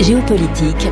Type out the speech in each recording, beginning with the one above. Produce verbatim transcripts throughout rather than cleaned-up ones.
Géopolitique,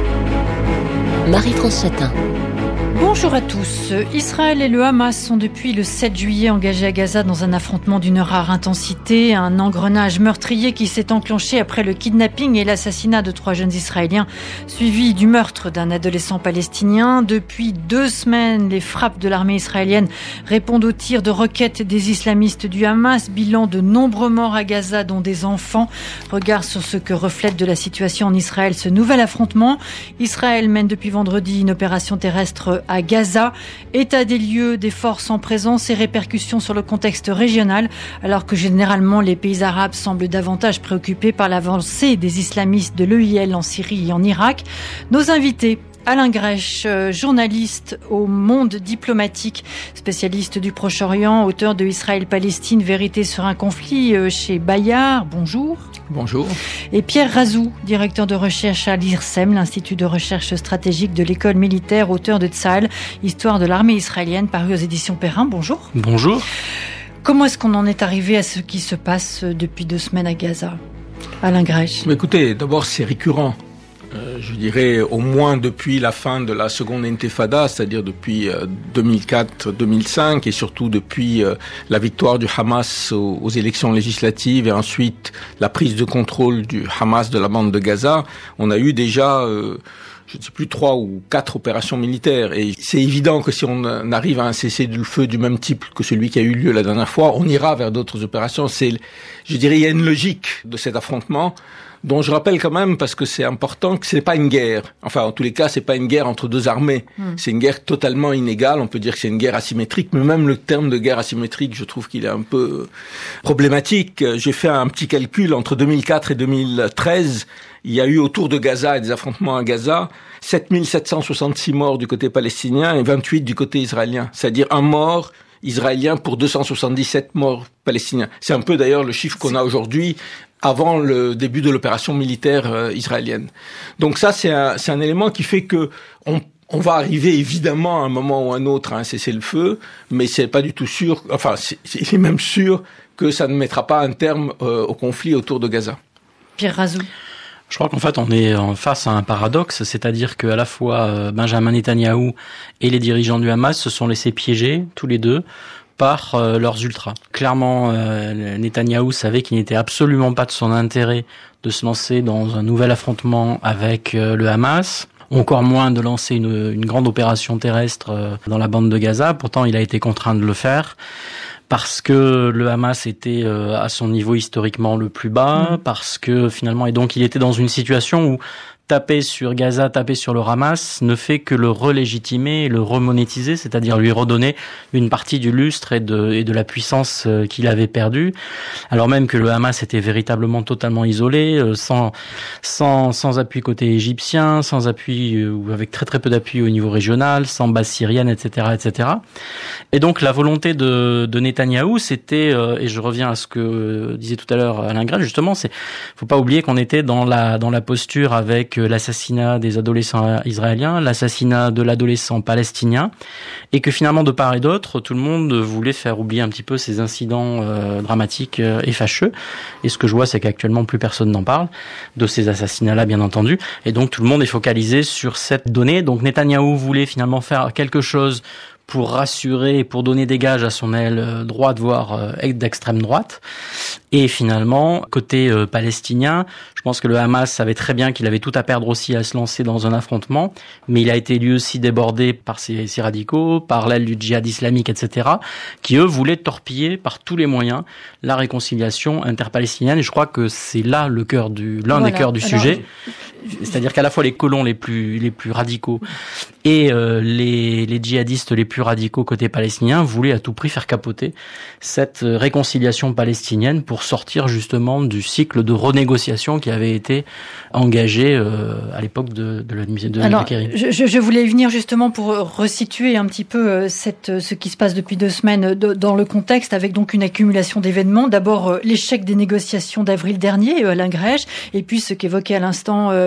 Marie-France Chatin. Bonjour à tous. Israël et le Hamas sont depuis le sept juillet engagés à Gaza dans un affrontement d'une rare intensité, un engrenage meurtrier qui s'est enclenché après le kidnapping et l'assassinat de trois jeunes Israéliens, suivi du meurtre d'un adolescent palestinien. Depuis deux semaines, les frappes de l'armée israélienne répondent aux tirs de roquettes des islamistes du Hamas. Bilan de nombreux morts à Gaza, dont des enfants. Regard sur ce que reflète de la situation en Israël ce nouvel affrontement. Israël mène depuis vendredi une opération terrestre à Gaza. État des lieux des forces en présence et répercussions sur le contexte régional, alors que généralement les pays arabes semblent davantage préoccupés par l'avancée des islamistes de l'E I L en Syrie et en Irak. Nos invités: Alain Grèche, journaliste au Monde diplomatique, spécialiste du Proche-Orient, auteur de Israël-Palestine, vérité sur un conflit chez Bayard. Bonjour. Bonjour. Et Pierre Razou, directeur de recherche à l'I R S E M, l'Institut de recherche stratégique de l'école militaire, auteur de Tsahal, histoire de l'armée israélienne, paru aux éditions Perrin. Bonjour. Bonjour. Comment est-ce qu'on en est arrivé à ce qui se passe depuis deux semaines à Gaza? Alain Grèche. Écoutez, d'abord c'est récurrent. Euh, je dirais au moins depuis la fin de la seconde intifada, c'est-à-dire depuis euh, deux mille quatre deux mille cinq et surtout depuis euh, la victoire du Hamas aux, aux élections législatives et ensuite la prise de contrôle du Hamas de la bande de Gaza, on a eu déjà euh, je ne sais plus, trois ou quatre opérations militaires. Et c'est évident que si on arrive à un cessez-le-feu du même type que celui qui a eu lieu la dernière fois, on ira vers d'autres opérations. C'est, je dirais, il y a une logique de cet affrontement, dont je rappelle quand même, parce que c'est important, que c'est pas une guerre. Enfin, en tous les cas, c'est pas une guerre entre deux armées. Mmh. C'est une guerre totalement inégale. On peut dire que c'est une guerre asymétrique, mais même le terme de guerre asymétrique, je trouve qu'il est un peu problématique. J'ai fait un petit calcul entre deux mille quatre et deux mille treize. Il y a eu autour de Gaza et des affrontements à Gaza sept mille sept cent soixante-six morts du côté palestinien et vingt-huit du côté israélien. C'est-à-dire un mort israélien pour deux cent soixante-dix-sept morts palestiniens. C'est un peu d'ailleurs le chiffre qu'on a aujourd'hui avant le début de l'opération militaire euh, israélienne. Donc ça, c'est un, c'est un élément qui fait que on, on va arriver évidemment à un moment ou à un autre à un cessez-le-feu, mais c'est pas du tout sûr, enfin c'est, c'est même sûr que ça ne mettra pas un terme euh, au conflit autour de Gaza. Pierre Razou. Je crois qu'en fait, on est face à un paradoxe, c'est-à-dire qu'à la fois Benjamin Netanyahou et les dirigeants du Hamas se sont laissés piéger, tous les deux, par euh, leurs ultras. Clairement, euh, Netanyahou savait qu'il n'était absolument pas de son intérêt de se lancer dans un nouvel affrontement avec euh, le Hamas, encore moins de lancer une, une grande opération terrestre euh, dans la bande de Gaza. Pourtant, il a été contraint de le faire, parce que le Hamas était euh, à son niveau historiquement le plus bas, parce que finalement, et donc il était dans une situation où taper sur Gaza, taper sur le Hamas ne fait que le relégitimer et le remonétiser, c'est-à-dire lui redonner une partie du lustre et de, et de la puissance qu'il avait perdue, alors même que le Hamas était véritablement totalement isolé, sans, sans, sans appui côté égyptien, sans appui, ou avec très très peu d'appui au niveau régional, sans base syrienne, et cetera, et cetera. Et donc la volonté de, de Netanyahou, c'était, et je reviens à ce que disait tout à l'heure Alain Grèche, justement, c'est, faut pas oublier qu'on était dans la, dans la posture avec l'assassinat des adolescents israéliens, l'assassinat de l'adolescent palestinien, et que finalement, de part et d'autre, tout le monde voulait faire oublier un petit peu ces incidents euh, dramatiques euh, et fâcheux. Et ce que je vois, c'est qu'actuellement, plus personne n'en parle, de ces assassinats-là, bien entendu. Et donc, tout le monde est focalisé sur cette donnée. Donc, Netanyahou voulait finalement faire quelque chose pour rassurer et pour donner des gages à son aile droite, voire d'extrême droite. Et finalement, côté euh, palestinien, je pense que le Hamas savait très bien qu'il avait tout à perdre aussi à se lancer dans un affrontement, mais il a été lui aussi débordé par ces, ces radicaux, par l'aile du djihad islamique, et cetera, qui eux voulaient torpiller par tous les moyens la réconciliation interpalestinienne. Et je crois que c'est là le cœur du, l'un voilà. des cœurs du Alors, sujet. Je... C'est-à-dire qu'à la fois les colons les plus, les plus radicaux et euh, les, les djihadistes les plus radicaux côté palestinien voulaient à tout prix faire capoter cette réconciliation palestinienne pour sortir justement du cycle de renégociation qui avait été engagé euh, à l'époque de, de la de Alors, je, je voulais venir justement pour resituer un petit peu cette, ce qui se passe depuis deux semaines de, dans le contexte, avec donc une accumulation d'événements. D'abord, l'échec des négociations d'avril dernier, Alain Grèche, et puis ce qu'évoquait à l'instant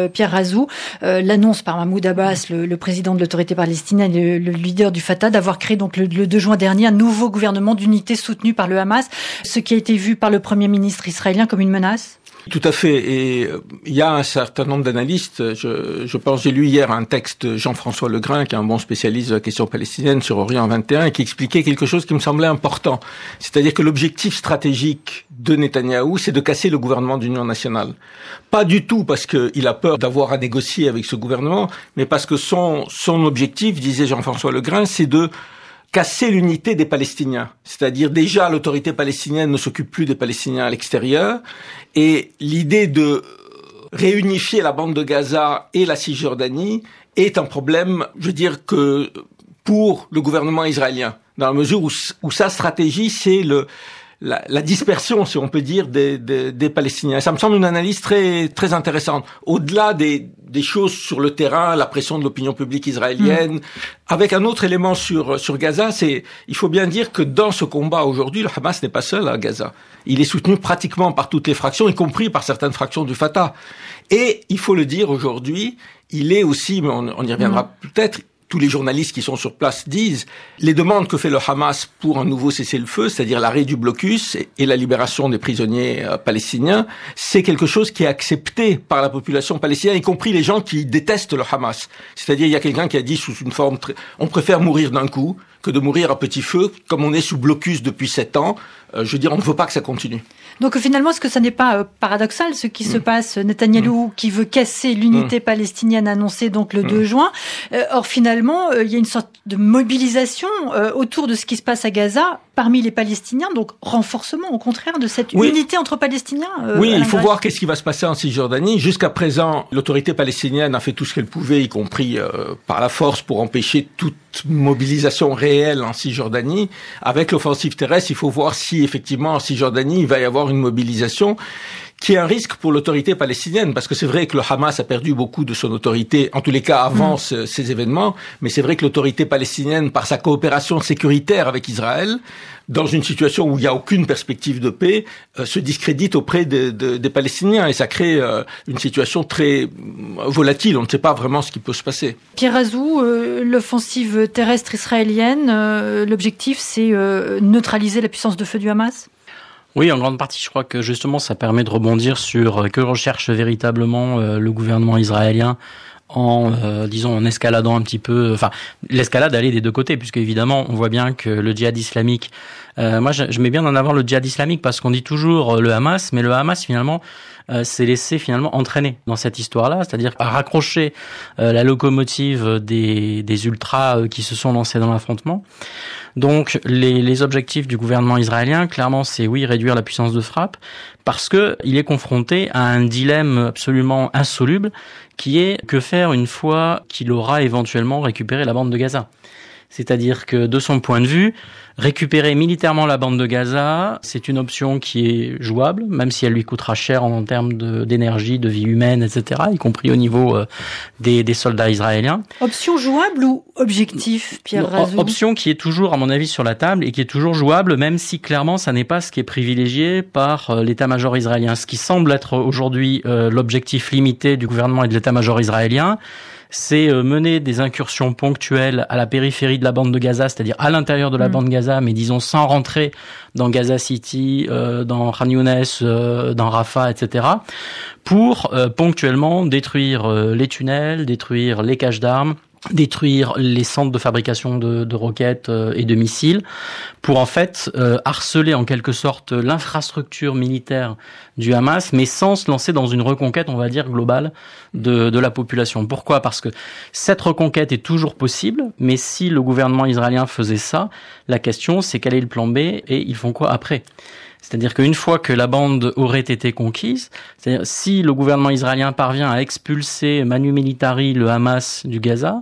euh, Pierre Razou, euh, l'annonce par Mahmoud Abbas, le, le président de l'autorité palestinienne, le, le leader du Fatah, d'avoir créé donc le, le deux juin dernier un nouveau gouvernement d'unité soutenu par le Hamas, ce qui a été vu par le Premier ministre israélien comme une menace? Tout à fait. Et il y a un certain nombre d'analystes. Je, je pense, j'ai lu hier un texte de Jean-François Legrain, qui est un bon spécialiste de la question palestinienne sur Orient vingt et un, et qui expliquait quelque chose qui me semblait important. C'est-à-dire que l'objectif stratégique de Netanyahou, c'est de casser le gouvernement d'union nationale. Pas du tout parce qu'il a peur d'avoir à négocier avec ce gouvernement, mais parce que son, son objectif, disait Jean-François Legrain, c'est de casser l'unité des Palestiniens. C'est-à-dire, déjà, l'autorité palestinienne ne s'occupe plus des Palestiniens à l'extérieur, et l'idée de réunifier la bande de Gaza et la Cisjordanie est un problème, je veux dire, que pour le gouvernement israélien, dans la mesure où, où sa stratégie, c'est le La, la dispersion, si on peut dire, des, des, des Palestiniens. Ça me semble une analyse très très intéressante. Au-delà des, des choses sur le terrain, la pression de l'opinion publique israélienne, mmh. avec un autre élément sur sur Gaza, c'est il faut bien dire que dans ce combat aujourd'hui, le Hamas n'est pas seul à Gaza. Il est soutenu pratiquement par toutes les fractions, y compris par certaines fractions du Fatah. Et il faut le dire aujourd'hui, il est aussi, mais on, on y reviendra mmh. peut-être. Tous les journalistes qui sont sur place disent les demandes que fait le Hamas pour un nouveau cessez-le-feu, c'est-à-dire l'arrêt du blocus et la libération des prisonniers euh, palestiniens, c'est quelque chose qui est accepté par la population palestinienne, y compris les gens qui détestent le Hamas. C'est-à-dire, il y a quelqu'un qui a dit sous une forme très... on préfère mourir d'un coup que de mourir à petit feu, comme on est sous blocus depuis sept ans. Euh, je veux dire, on ne veut pas que ça continue. Donc finalement, est-ce que ça n'est pas euh, paradoxal ce qui mmh. se passe? Netanyahou mmh. qui veut casser l'unité mmh. palestinienne annoncée donc le mmh. deux juin. Euh, or finalement, euh, il y a une sorte de mobilisation euh, autour de ce qui se passe à Gaza parmi les Palestiniens, donc renforcement au contraire de cette oui. unité entre Palestiniens. Euh, oui, il faut voir qu'est-ce qui va se passer en Cisjordanie. Jusqu'à présent, l'autorité palestinienne a fait tout ce qu'elle pouvait, y compris euh, par la force, pour empêcher toute mobilisation réelle en Cisjordanie. Avec l'offensive terrestre, il faut voir si effectivement en Cisjordanie il va y avoir une mobilisation qui est un risque pour l'autorité palestinienne, parce que c'est vrai que le Hamas a perdu beaucoup de son autorité, en tous les cas avant mmh. ce, ces événements, mais c'est vrai que l'autorité palestinienne, par sa coopération sécuritaire avec Israël, dans une situation où il n'y a aucune perspective de paix, euh, se discrédite auprès de, de, des Palestiniens, et ça crée euh, une situation très volatile. On ne sait pas vraiment ce qui peut se passer. Pierre Razou, euh, l'offensive terrestre israélienne, euh, l'objectif c'est euh, neutraliser la puissance de feu du Hamas ? Oui, en grande partie, je crois que justement, ça permet de rebondir sur que recherche véritablement euh, le gouvernement israélien en, euh, disons, en escaladant un petit peu, enfin, l'escalade allait des deux côtés, puisque évidemment, on voit bien que le djihad islamique, euh, moi, je, je mets bien en avant le djihad islamique parce qu'on dit toujours le Hamas, mais le Hamas, finalement, Euh, s'est laissé finalement entraîner dans cette histoire-là, c'est-à-dire à raccrocher euh, la locomotive des, des ultras euh, qui se sont lancés dans l'affrontement. Donc les, les objectifs du gouvernement israélien, clairement, c'est oui réduire la puissance de frappe, parce que il est confronté à un dilemme absolument insoluble, qui est que faire une fois qu'il aura éventuellement récupéré la bande de Gaza. C'est-à-dire que, de son point de vue, récupérer militairement la bande de Gaza, c'est une option qui est jouable, même si elle lui coûtera cher en, en termes de, d'énergie, de vie humaine, et cetera, y compris au niveau euh, des, des soldats israéliens. Option jouable ou objectif, Pierre Razou ? Option qui est toujours, à mon avis, sur la table et qui est toujours jouable, même si, clairement, ça n'est pas ce qui est privilégié par euh, l'état-major israélien. Ce qui semble être aujourd'hui euh, l'objectif limité du gouvernement et de l'état-major israélien, c'est mener des incursions ponctuelles à la périphérie de la bande de Gaza, c'est-à-dire à l'intérieur de la mmh. bande de Gaza, mais disons sans rentrer dans Gaza City, euh, dans Khan Younes, euh, dans Rafah, et cetera, pour euh, ponctuellement détruire euh, les tunnels, détruire les caches d'armes, détruire les centres de fabrication de, de roquettes euh, et de missiles, pour en fait euh, harceler en quelque sorte l'infrastructure militaire du Hamas, mais sans se lancer dans une reconquête, on va dire, globale de, de la population. Pourquoi ? Parce que cette reconquête est toujours possible, mais si le gouvernement israélien faisait ça, la question c'est quel est le plan B et ils font quoi après ? C'est-à-dire qu'une fois que la bande aurait été conquise, c'est-à-dire si le gouvernement israélien parvient à expulser manu militari le Hamas du Gaza,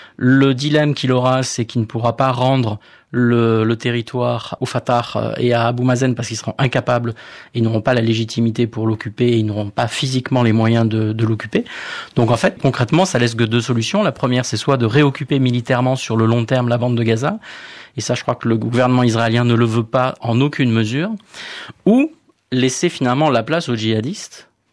le dilemme qu'il aura, c'est qu'il ne pourra pas rendre le, le territoire au Fatah et à Abou Mazen parce qu'ils seront incapables, ils n'auront pas la légitimité pour l'occuper, et ils n'auront pas physiquement les moyens de, de l'occuper. Donc en fait, concrètement, ça laisse que deux solutions. La première, c'est soit de réoccuper militairement sur le long terme la bande de Gaza, et ça, je crois que le gouvernement israélien ne le veut pas en aucune mesure, ou laisser finalement la place aux djihadistes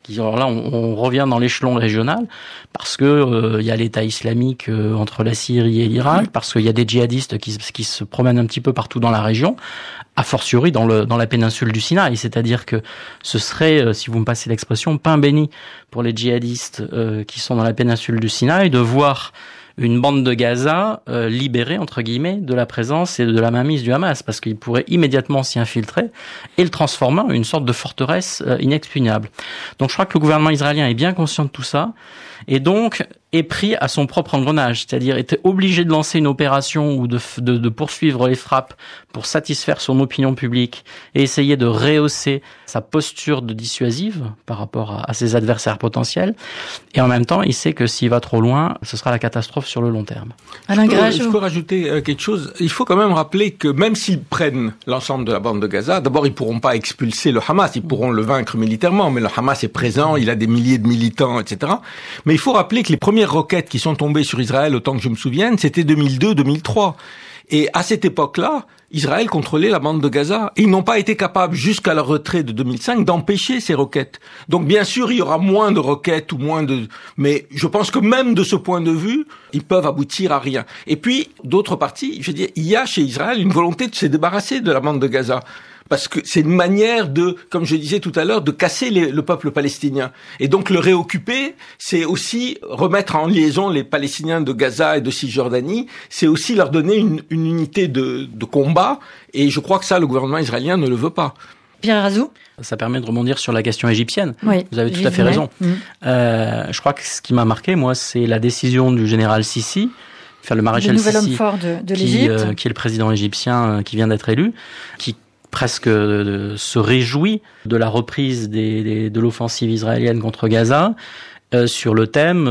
Qui, alors là, on, on revient dans l'échelon régional parce que euh, il y a l'État islamique euh, entre la Syrie et l'Irak, parce qu'il y a des djihadistes qui, qui se promènent un petit peu partout dans la région, a fortiori dans, le, dans la péninsule du Sinaï. C'est-à-dire que ce serait, euh, si vous me passez l'expression, pain béni pour les djihadistes euh, qui sont dans la péninsule du Sinaï de voir une bande de Gaza euh, libérée, entre guillemets, de la présence et de la mainmise du Hamas, parce qu'il pourrait immédiatement s'y infiltrer et le transformer en une sorte de forteresse euh, inexpugnable. Donc je crois que le gouvernement israélien est bien conscient de tout ça, et donc est pris à son propre engrenage, c'est-à-dire était obligé de lancer une opération ou de, de, de poursuivre les frappes pour satisfaire son opinion publique et essayer de rehausser sa posture de dissuasive par rapport à, à ses adversaires potentiels. Et en même temps, il sait que s'il va trop loin, ce sera la catastrophe sur le long terme. Alain Grèche, je peux rajouter euh, quelque chose. Il faut quand même rappeler que même s'ils prennent l'ensemble de la bande de Gaza, d'abord, ils pourront pas expulser le Hamas, ils pourront le vaincre militairement, mais le Hamas est présent, il a des milliers de militants, et cetera. Mais il faut rappeler que les premières roquettes qui sont tombées sur Israël, autant que je me souvienne, c'était deux mille deux deux mille trois. Et à cette époque-là, Israël contrôlait la bande de Gaza. Et ils n'ont pas été capables, jusqu'à leur retrait de deux mille cinq, d'empêcher ces roquettes. Donc bien sûr, il y aura moins de roquettes ou moins de... Mais je pense que même de ce point de vue, ils peuvent aboutir à rien. Et puis, d'autre partie, je veux dire, il y a chez Israël une volonté de se débarrasser de la bande de Gaza. Parce que c'est une manière de, comme je disais tout à l'heure, de casser les, le peuple palestinien. Et donc le réoccuper, c'est aussi remettre en liaison les Palestiniens de Gaza et de Cisjordanie. C'est aussi leur donner une, une unité de, de combat. Et je crois que ça, le gouvernement israélien ne le veut pas. Pierre Razou. Ça permet de rebondir sur la question égyptienne. Oui, vous avez tout à fait raison. Mmh. Euh, je crois que ce qui m'a marqué, moi, c'est la décision du général Sissi, enfin le maréchal Sissi, le nouvel homme fort de, de qui, l'Égypte, euh, qui est le président égyptien euh, qui vient d'être élu, qui presque euh, se réjouit de la reprise des, des, de l'offensive israélienne contre Gaza euh, sur le thème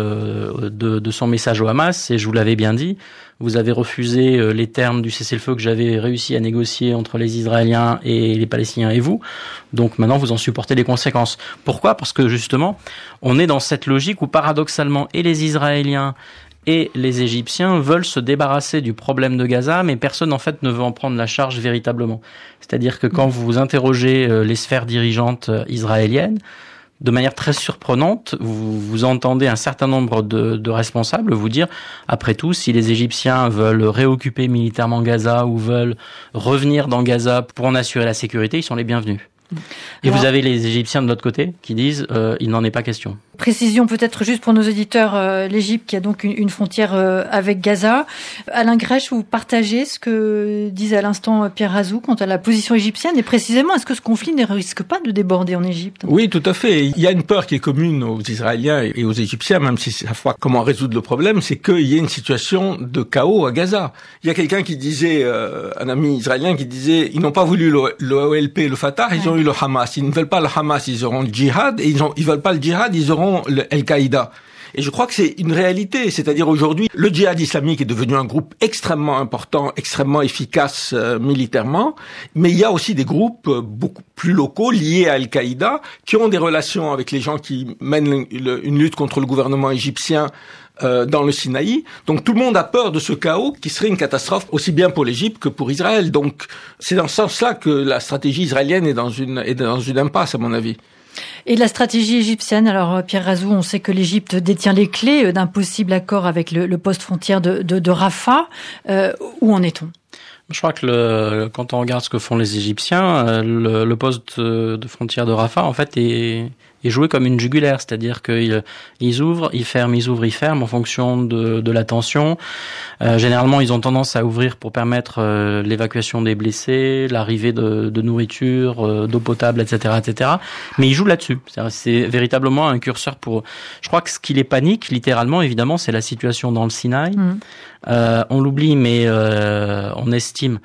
euh, de, de son message au Hamas. Et je vous l'avais bien dit, vous avez refusé euh, les termes du cessez-le-feu que j'avais réussi à négocier entre les Israéliens et les Palestiniens et vous. Donc maintenant, vous en supportez les conséquences. Pourquoi ? Parce que justement, on est dans cette logique où paradoxalement, et les Israéliens et les Égyptiens veulent se débarrasser du problème de Gaza, mais personne en fait ne veut en prendre la charge véritablement. C'est-à-dire que quand vous interrogez les sphères dirigeantes israéliennes, de manière très surprenante, vous, vous entendez un certain nombre de, de responsables vous dire, après tout, si les Égyptiens veulent réoccuper militairement Gaza ou veulent revenir dans Gaza pour en assurer la sécurité, ils sont les bienvenus. Et Alors, vous avez les Égyptiens de l'autre côté qui disent euh, il n'en est pas question. Précision peut-être juste pour nos auditeurs, euh, l'Égypte qui a donc une, une frontière euh, avec Gaza. Alain Grèche, vous partagez ce que disait à l'instant Pierre Razou quant à la position égyptienne et précisément, est-ce que ce conflit ne risque pas de déborder en Égypte ? Oui, tout à fait. Il y a une peur qui est commune aux Israéliens et aux Égyptiens, même si c'est à la fois comment résoudre le problème, c'est qu'il y ait une situation de chaos à Gaza. Il y a quelqu'un qui disait, euh, un ami israélien qui disait, ils n'ont pas voulu le, le O L P, le Fatah, ils ouais. ont eu le Hamas. Ils ne veulent pas le Hamas, ils auront le djihad, et ils ont, ils veulent pas le djihad, ils auront le Al-Qaïda. Et je crois que c'est une réalité, c'est-à-dire aujourd'hui, le djihad islamique est devenu un groupe extrêmement important, extrêmement efficace euh, militairement, mais il y a aussi des groupes euh, beaucoup plus locaux liés à Al-Qaïda qui ont des relations avec les gens qui mènent le, une lutte contre le gouvernement égyptien euh, dans le Sinaï. Donc tout le monde a peur de ce chaos qui serait une catastrophe aussi bien pour l'Égypte que pour Israël. Donc c'est dans ce sens-là que la stratégie israélienne est dans une, est dans une impasse à mon avis. Et la stratégie égyptienne, alors Pierre Razou, on sait que l'Égypte détient les clés d'un possible accord avec le, le poste frontière de, de, de Rafah. Euh, où en est-on ? Je crois que le, quand on regarde ce que font les Égyptiens, le, le poste de frontière de Rafah, en fait, est, est joué comme une jugulaire, c'est-à-dire qu'ils ils ouvrent, ils ferment, ils ouvrent, ils ferment en fonction de, de la tension. Euh, généralement, ils ont tendance à ouvrir pour permettre euh, l'évacuation des blessés, l'arrivée de, de nourriture, euh, d'eau potable, et cetera, et cetera. Mais ils jouent là-dessus. C'est-à-dire, c'est véritablement un curseur pour. Je crois que ce qui les panique, littéralement, évidemment, c'est la situation dans le Sinaï. Mmh. Euh, on l'oublie, mais euh, on estime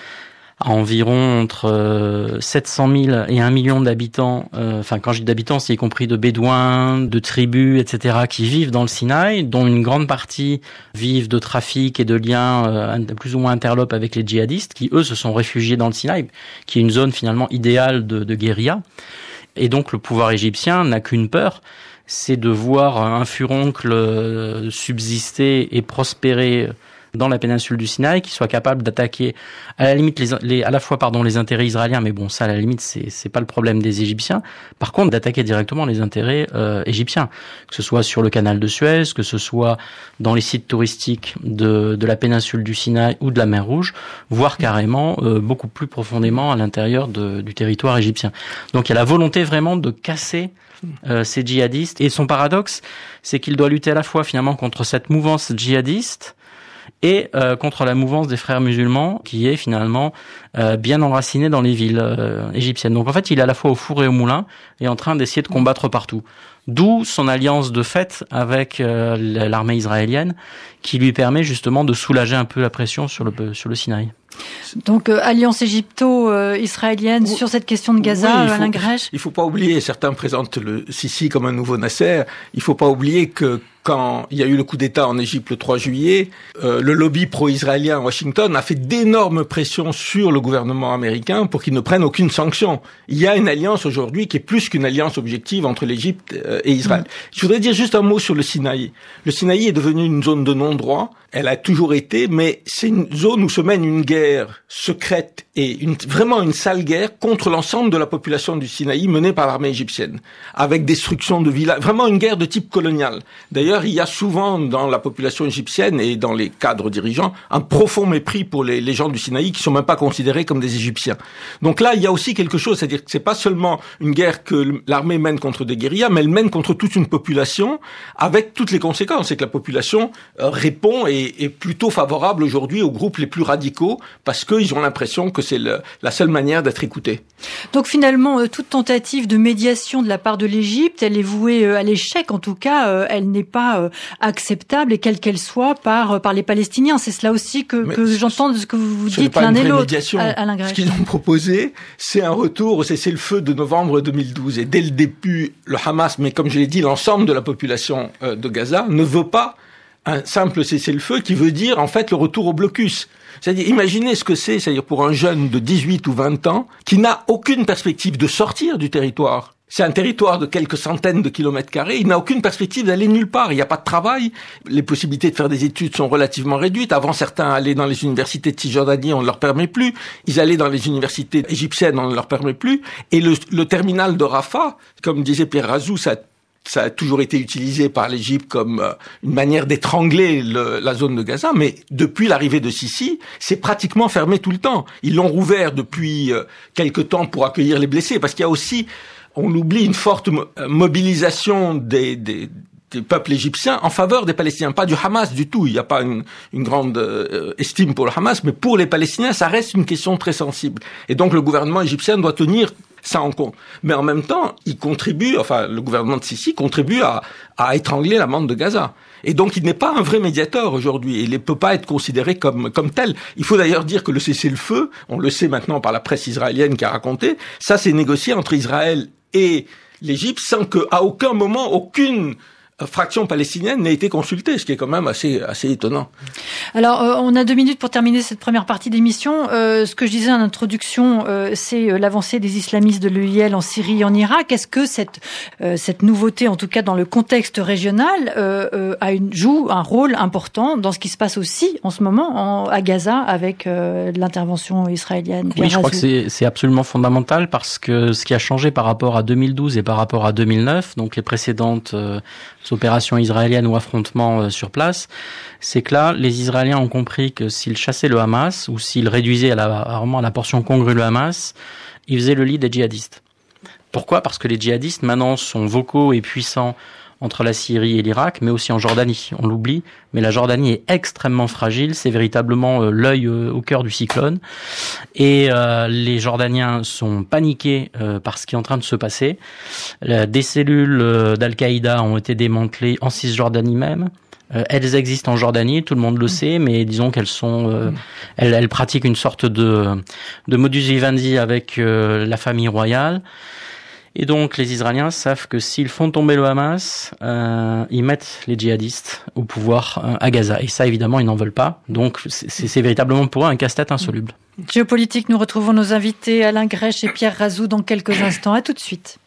à environ entre euh, sept cent mille et un million d'habitants, euh, enfin quand je dis d'habitants, c'est y compris de bédouins, de tribus, et cetera, qui vivent dans le Sinaï, dont une grande partie vivent de trafic et de liens euh, plus ou moins interlopes avec les djihadistes, qui eux se sont réfugiés dans le Sinaï, qui est une zone finalement idéale de, de guérilla. Et donc le pouvoir égyptien n'a qu'une peur, c'est de voir un furoncle subsister et prospérer dans la péninsule du Sinaï, qui soit capable d'attaquer à la limite les, les à la fois pardon les intérêts israéliens, mais bon ça à la limite c'est c'est pas le problème des Égyptiens. Par contre d'attaquer directement les intérêts euh, égyptiens, que ce soit sur le canal de Suez, que ce soit dans les sites touristiques de de la péninsule du Sinaï ou de la mer Rouge, voire carrément euh, beaucoup plus profondément à l'intérieur de, du territoire égyptien. Donc il y a la volonté vraiment de casser euh, ces djihadistes, et son paradoxe c'est qu'il doit lutter à la fois finalement contre cette mouvance djihadiste et euh, contre la mouvance des frères musulmans qui est finalement euh, bien enracinée dans les villes euh, égyptiennes. Donc en fait, il est à la fois au four et au moulin et en train d'essayer de combattre partout. D'où son alliance de fait avec euh, l'armée israélienne qui lui permet justement de soulager un peu la pression sur le sur le Sinaï. Donc euh, alliance égypto-israélienne oui. sur cette question de Gaza, oui, Alain Grèche. Il faut pas oublier, certains présentent le Sisi comme un nouveau Nasser, il faut pas oublier que quand il y a eu le coup d'État en Égypte le trois juillet, euh, le lobby pro-israélien à Washington a fait d'énormes pressions sur le gouvernement américain pour qu'il ne prenne aucune sanction. Il y a une alliance aujourd'hui qui est plus qu'une alliance objective entre l'Égypte et Israël. Mmh. Je voudrais dire juste un mot sur le Sinaï. Le Sinaï est devenu une zone de non-droit. Elle a toujours été, mais c'est une zone où se mène une guerre secrète et une, vraiment une sale guerre contre l'ensemble de la population du Sinaï menée par l'armée égyptienne, avec destruction de villages, vraiment une guerre de type colonial. D'ailleurs, il y a souvent dans la population égyptienne et dans les cadres dirigeants un profond mépris pour les, les gens du Sinaï qui sont même pas considérés comme des Égyptiens. Donc là, il y a aussi quelque chose, c'est-à-dire que c'est pas seulement une guerre que l'armée mène contre des guérillas, mais elle mène contre toute une population avec toutes les conséquences. C'est que la population euh, répond et est plutôt favorable aujourd'hui aux groupes les plus radicaux parce qu'ils ont l'impression que c'est le, la seule manière d'être écoutés. Donc finalement, euh, toute tentative de médiation de la part de l'Égypte, elle est vouée euh, à l'échec. En tout cas, euh, elle n'est pas euh, acceptable, et quelle qu'elle soit, par euh, par les Palestiniens. C'est cela aussi que, que j'entends de ce que vous ce dites l'un et l'autre. Alain Grèche. Ce qu'ils ont proposé, c'est un retour au cessez-le-feu de novembre deux mille douze. Et dès le début, le Hamas, mais comme je l'ai dit, l'ensemble de la population euh, de Gaza ne veut pas un simple cessez-le-feu qui veut dire, en fait, le retour au blocus. C'est-à-dire, imaginez ce que c'est, c'est-à-dire pour un jeune de dix-huit ou vingt ans qui n'a aucune perspective de sortir du territoire. C'est un territoire de quelques centaines de kilomètres carrés. Il n'a aucune perspective d'aller nulle part. Il n'y a pas de travail. Les possibilités de faire des études sont relativement réduites. Avant, certains allaient dans les universités de Cisjordanie, on ne leur permet plus. Ils allaient dans les universités égyptiennes, on ne leur permet plus. Et le, le terminal de Rafah, comme disait Pierre Razou, ça Ça a toujours été utilisé par l'Égypte comme euh, une manière d'étrangler le, la zone de Gaza, mais depuis l'arrivée de Sisi, c'est pratiquement fermé tout le temps. Ils l'ont rouvert depuis euh, quelque temps pour accueillir les blessés, parce qu'il y a aussi, on l'oublie, une forte mo- mobilisation des, des, des peuples égyptiens en faveur des Palestiniens, pas du Hamas du tout. Il n'y a pas une, une grande euh, estime pour le Hamas, mais pour les Palestiniens, ça reste une question très sensible. Et donc le gouvernement égyptien doit tenir ça en compte. Mais en même temps, il contribue, enfin, le gouvernement de Sisi contribue à, à étrangler la bande de Gaza. Et donc, il n'est pas un vrai médiateur aujourd'hui. Il ne peut pas être considéré comme, comme tel. Il faut d'ailleurs dire que le cessez-le-feu, on le sait maintenant par la presse israélienne qui a raconté, ça c'est négocié entre Israël et l'Égypte sans qu'à aucun moment, aucune fraction palestinienne n'a été consultée, ce qui est quand même assez assez étonnant. Alors, euh, on a deux minutes pour terminer cette première partie d'émission. Euh, ce que je disais en introduction, euh, c'est euh, l'avancée des islamistes de l'E I L en Syrie et en Irak. Est-ce que cette euh, cette nouveauté, en tout cas dans le contexte régional, euh, euh, a une, joue un rôle important dans ce qui se passe aussi en ce moment en, à Gaza avec euh, l'intervention israélienne? Oui, je crois que c'est c'est absolument fondamental parce que ce qui a changé par rapport à deux mille douze et par rapport à deux mille neuf, donc les précédentes euh, opérations israéliennes ou affrontements euh, sur place, c'est que là, les Israéliens ont compris que s'ils chassaient le Hamas ou s'ils réduisaient à la, vraiment à la portion congrue le Hamas, ils faisaient le lit des djihadistes. Pourquoi ? Parce que les djihadistes maintenant sont vocaux et puissants entre la Syrie et l'Irak, mais aussi en Jordanie. On l'oublie, mais la Jordanie est extrêmement fragile, c'est véritablement euh, l'œil euh, au cœur du cyclone. Et euh, les Jordaniens sont paniqués euh, par ce qui est en train de se passer. Euh, des cellules euh, d'Al-Qaïda ont été démantelées en Cisjordanie même. Euh, elles existent en Jordanie, tout le monde le sait, mais disons qu'elles sont, euh, elles, elles pratiquent une sorte de, de modus vivendi avec euh, la famille royale. Et donc, les Israéliens savent que s'ils font tomber le Hamas, euh, ils mettent les djihadistes au pouvoir euh, à Gaza. Et ça, évidemment, ils n'en veulent pas. Donc, c'est, c'est véritablement pour eux un casse-tête insoluble. Géopolitique, nous retrouvons nos invités Alain Grèche et Pierre Razou dans quelques instants. À tout de suite.